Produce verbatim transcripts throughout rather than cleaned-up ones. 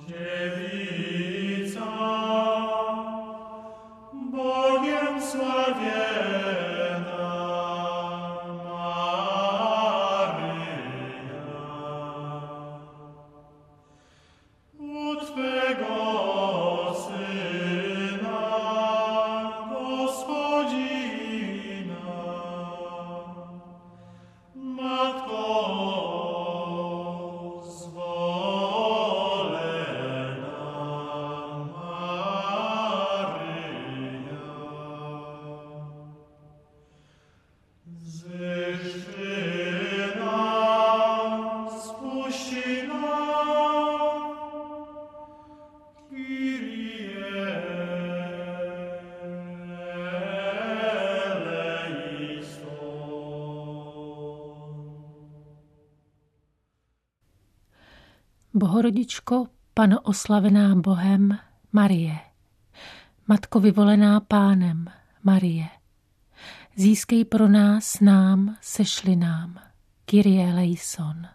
Bohorodičko, Panno oslavená Bohem, Marie, Matko vyvolená Pánem, Marie, získej pro nás nám, sešli nám, Kyrie eleison.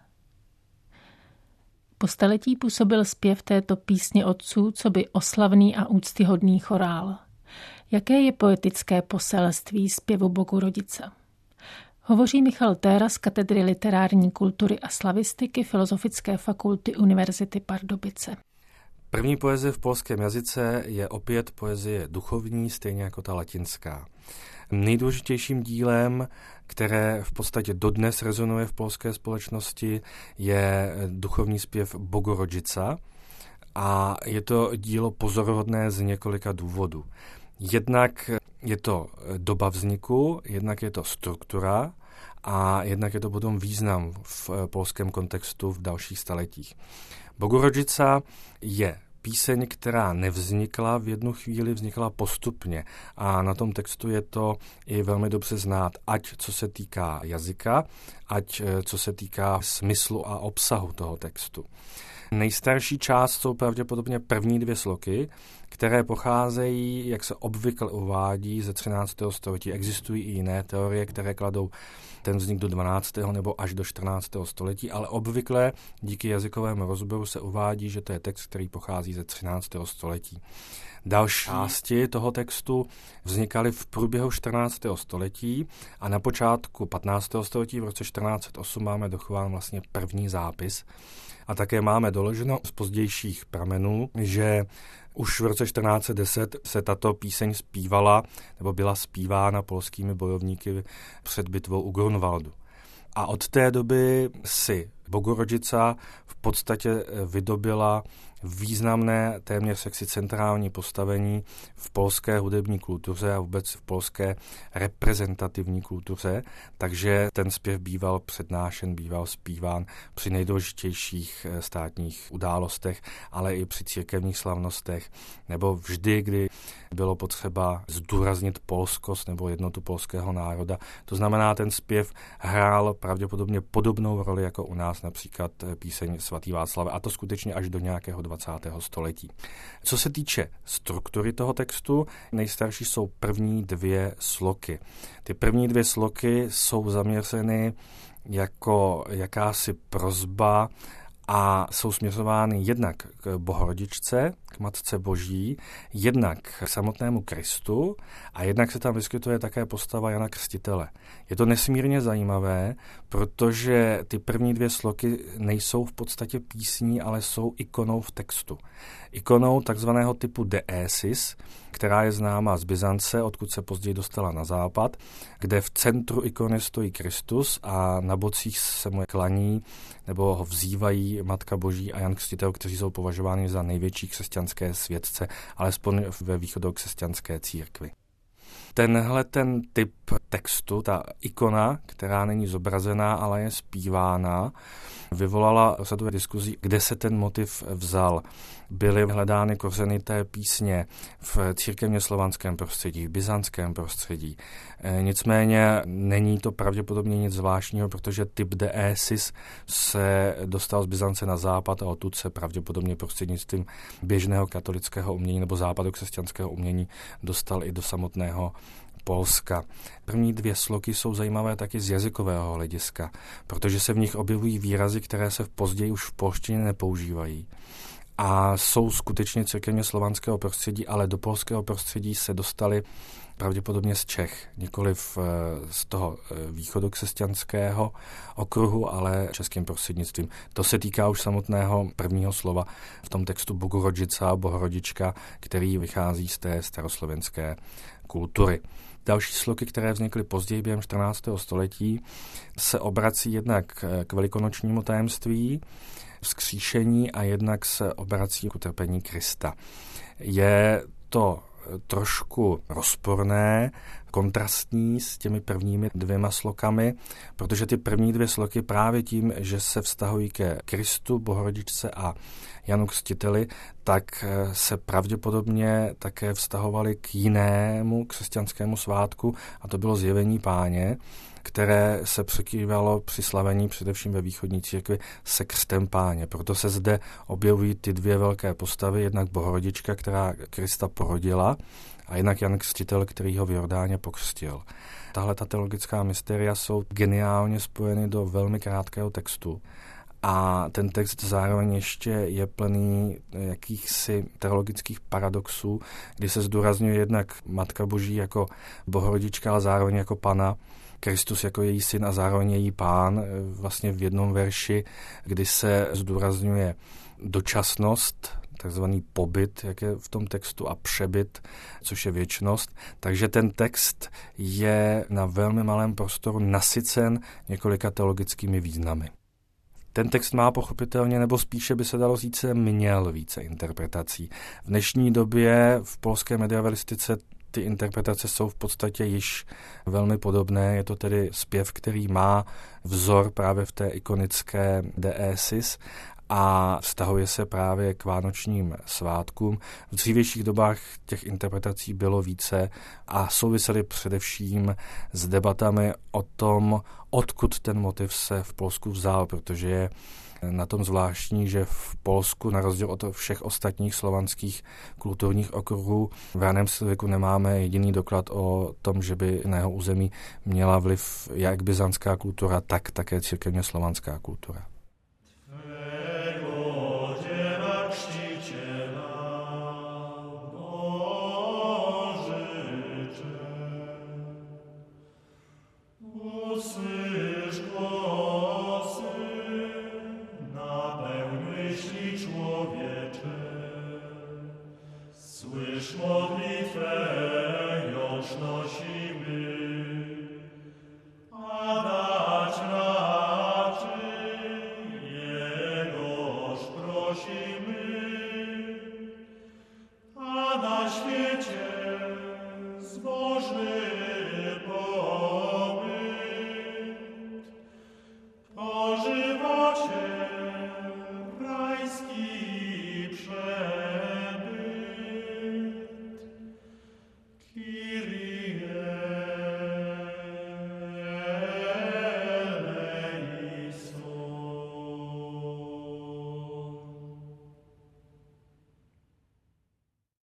Po staletí působil zpěv této písně otců coby oslavný a úctyhodný chorál. Jaké je poetické poselství zpěvu Bohorodice? Hovoří Michal Téra z Katedry literární kultury a slavistiky Filozofické fakulty Univerzity Pardubice. První poezie v polském jazyce je opět poezie duchovní, stejně jako ta latinská. Nejdůležitějším dílem, které v podstatě dodnes rezonuje v polské společnosti, je duchovní zpěv Bogorodžica a je to dílo pozoruhodné z několika důvodů. Jednak je to doba vzniku, jednak je to struktura a jednak je to potom význam v polském kontextu v dalších staletích. Bogorodžica je píseň, která nevznikla v jednu chvíli, vznikla postupně a na tom textu je to i velmi dobře znát, ať co se týká jazyka, ať co se týká smyslu a obsahu toho textu. Nejstarší část jsou pravděpodobně první dvě sloky, které pocházejí, jak se obvykle uvádí, ze třináctého století. Existují i jiné teorie, které kladou ten vznik do dvanáctého nebo až do čtrnáctého století, ale obvykle díky jazykovému rozboru se uvádí, že to je text, který pochází ze třináctého století. Další části toho textu vznikaly v průběhu čtrnáctého století a na počátku patnáctého století v roce čtrnáct set osm máme dochován vlastně první zápis. A také máme doloženo z pozdějších pramenů, že už v roce čtrnáct set deset se tato píseň zpívala nebo byla zpívána polskými bojovníky před bitvou u Grunwaldu. A od té doby si Bogorodžica v podstatě vydobila významné, téměř sexy centrální postavení v polské hudební kultuře a vůbec v polské reprezentativní kultuře, takže ten zpěv býval přednášen, býval zpíván při nejdůležitějších státních událostech, ale i při církevních slavnostech, nebo vždy, kdy bylo potřeba zdůraznit polskost nebo jednotu polského národa. To znamená, ten zpěv hrál pravděpodobně podobnou roli jako u nás například píseň Svatý Václav, a to skutečně až do nějakého dvacátého století. Co se týče struktury toho textu, nejstarší jsou první dvě sloky. Ty první dvě sloky jsou zaměřeny jako jakási prosba a jsou směřovány jednak k Bohorodičce, k Matce Boží, jednak k samotnému Kristu a jednak se tam vyskytuje také postava Jana Křtitele. Je to nesmírně zajímavé, protože ty první dvě sloky nejsou v podstatě písní, ale jsou ikonou v textu. Ikonou takzvaného typu deesis, která je známá z Byzance, odkud se později dostala na západ, kde v centru ikony stojí Kristus a na bocích se mu klaní nebo ho vzývají Matka Boží a Jan Křtitel, kteří jsou považováni za největší křesťanské světce, alespoň ve východokřesťanské církvi. Tenhle ten typ textu, ta ikona, která není zobrazená, ale je zpívána, vyvolala řadu diskuzí, kde se ten motiv vzal. Byly hledány kořeny té písně v církevně slovanském prostředí, v byzantském prostředí. E, nicméně není to pravděpodobně nic zvláštního, protože typ deesis se dostal z Byzance na západ a odtud se pravděpodobně prostřednictvím běžného katolického umění nebo západokřesťanského umění dostal i do samotného Polska. První dvě sloky jsou zajímavé taky z jazykového hlediska, protože se v nich objevují výrazy, které se v později už v polštině nepoužívají. a jsou skutečně církevně slovanského prostředí, ale do polského prostředí se dostali pravděpodobně z Čech, nikoliv z toho východokřesťanského okruhu, ale českým prostřednictvím. To se týká už samotného prvního slova v tom textu Bogurodžica, Bohorodička, který vychází z té staroslovenské kultury. Další sloky, které vznikly později během čtrnáctého století, se obrací jednak k velikonočnímu tajemství, vzkříšení a jednak se obrací k utrpení Krista. Je to trošku rozporné, kontrastní s těmi prvními dvěma slokami, protože ty první dvě sloky právě tím, že se vztahují ke Kristu, Bohorodičce a Janu Křtiteli, tak se pravděpodobně také vztahovaly k jinému křesťanskému svátku, a to bylo Zjevení Páně, které se překrývalo při slavení především ve východní církvi se křtem Páně. Proto se zde objevují ty dvě velké postavy, jednak Bohorodička, která Krista porodila, a jinak Jan Křtitel, který ho v Jordáně pokřtil. Tahle ta teologická mysteria jsou geniálně spojeny do velmi krátkého textu. A ten text zároveň ještě je plný jakýchsi teologických paradoxů, kdy se zdůrazňuje jednak Matka Boží jako Bohorodička, ale zároveň jako Panna, Kristus jako její syn a zároveň její pán, vlastně v jednom verši, kdy se zdůrazňuje dočasnost, takzvaný pobyt, jak je v tom textu, a přebyt, což je věčnost. Takže ten text je na velmi malém prostoru nasycen několika teologickými významy. Ten text má pochopitelně, nebo spíše by se dalo říct, měl více interpretací. V dnešní době v polské medievalistice ty interpretace jsou v podstatě již velmi podobné. Je to tedy zpěv, který má vzor právě v té ikonické Deesis a vztahuje se právě k vánočním svátkům. V dřívějších dobách těch interpretací bylo více a souvisely především s debatami o tom, odkud ten motiv se v Polsku vzal, protože je na tom zvláštní, že v Polsku, na rozdíl od všech ostatních slovanských kulturních okruhů, v raném středověku nemáme jediný doklad o tom, že by na jeho území měla vliv jak byzantská kultura, tak také církevně slovanská kultura. A na świecie